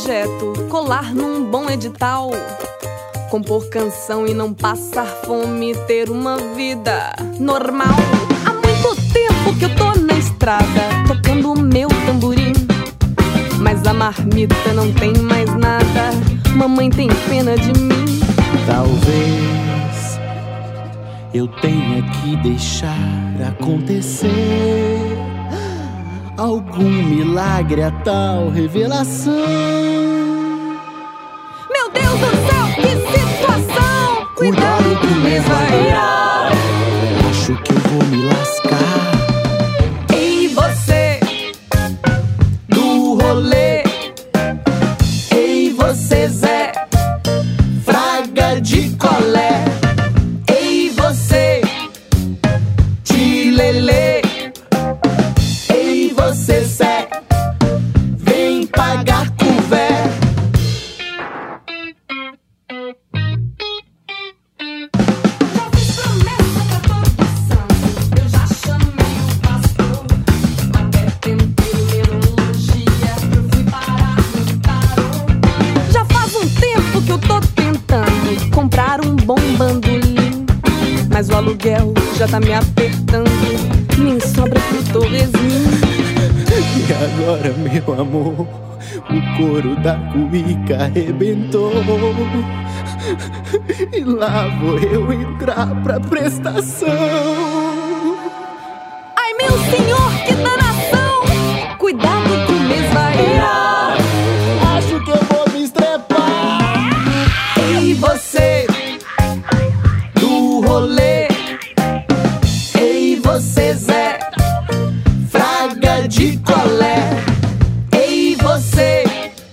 projeto, colar num bom edital, compor canção e não passar fome, ter uma vida normal. Há muito tempo que eu tô na estrada, tocando o meu tamborim, mas a marmita não tem mais nada, mamãe tem pena de mim. Talvez eu tenha que deixar acontecer algum milagre, a tal revelação. Meu Deus do céu, que situação! Cuidado que o mês vai virar. Acho que eu vou me lascar. Ei, você do rolê, ei, você Zé Fraga de colé, ei, você Tilelê, ei, você Zé, vem pagar cuvé. Já fiz promessa pra todo santo, eu já chamei o pastor, até tentei numerologia, eu fui parar no tarô. Já faz um tempo que eu tô tentando comprar um bom bandolim, mas o aluguel já tá me apertando, nem sobra pro torresminho. E agora, meu amor, o couro da cuíca arrebentou. E lá vou eu entrar pra prestação. Ai, meu senhor, que danação! Cuidado que o mês vai virar. Acho que eu vou me estrepar. Ei, você do rolê, ei, você Zé Fraga de colé, ei, você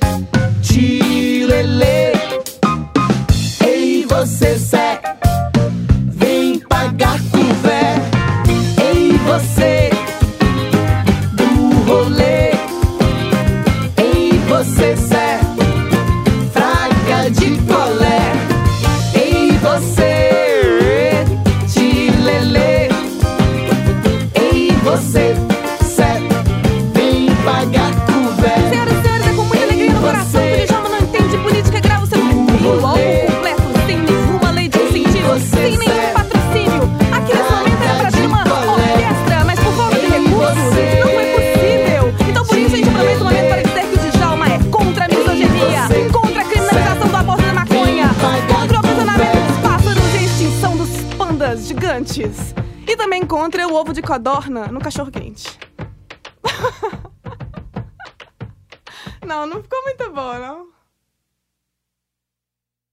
Tilelê, ei, você Zé, vem pagar cuvé. Ei, você do rolê, ei, você Zé Fraga de colé, ei, você Tilelê, ei, você Zé, vem pagar cuvé. Senhoras e senhores, é com muita alegria no coração que o Djalma não entende política, grava o seu perfil, álbum completo, sem nenhuma lei de incentivo, sem nenhum patrocínio. Aqui nesse momento era pra ter uma orquestra, mas por falta de recursos não foi possível. Então por isso a gente aproveita o momento para dizer que o Djalma é contra a misoginia, contra a criminalização do aborto e da maconha, contra o aprisionamento dos pássaros e a extinção dos pandas gigantes, e também contra o ovo de codorna no cachorro quente. Não ficou muito bom, não?